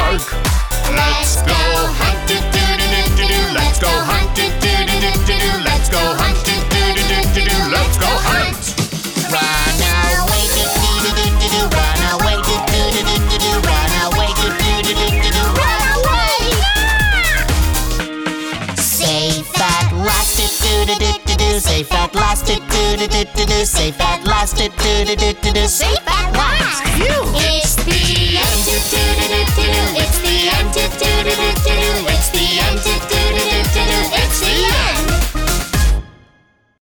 bark. Let's go hunt it, do-do-do-do-do. Let's go hunt it, do-do-do-do-do. Let's go hunt it, do-do-do-do-do. Let's go hunt. Run away, do-do-do-do-do. Run away, do-do-do-do-do. Run away, do-do-do-do-do. Run away! Safe at last, do-do-do-do-do. Safe at last, do-do-do-do-do. Safe at last, do-do-do-do-do. Safe at last! Phew!